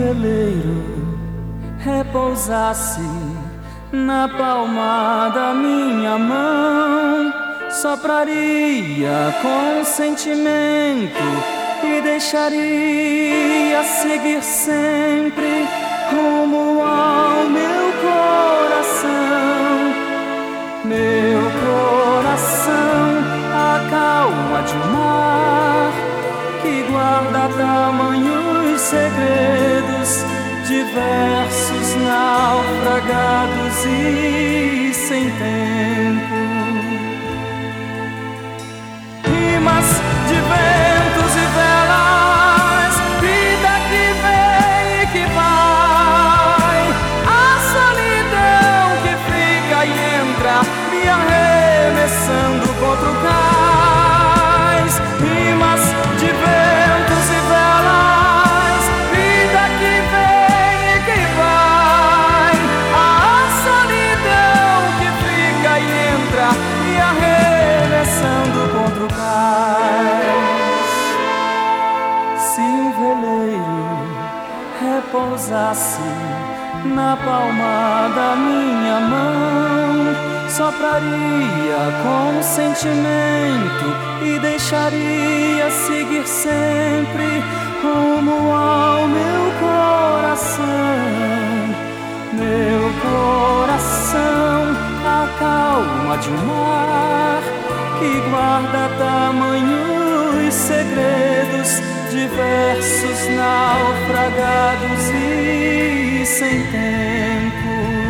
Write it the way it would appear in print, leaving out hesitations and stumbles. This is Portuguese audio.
veleiro repousasse na palma da minha mão, sopraria com sentimento e deixaria seguir sempre rumo ao meu coração. Meu coração, a calma de um mar que guarda tamanhos segredos, diversos, naufragados e sem tempo. Rimas de ventos e velas, vida que vem e que vai, a solidão que fica e entra, me arremessando contra o cais. Rimas de ventos e velas, vida que vem e que vai, a solidão que fica e entra, me arremessando contra o cais. Se um veleiro repousasse na palma da minha mão, sopraria com sentimento e deixaria seguir sempre rumo ao meu coração. Meu coração, a calma de um mar que guarda tamanhos segredos, diversos, naufragados e sem tempo.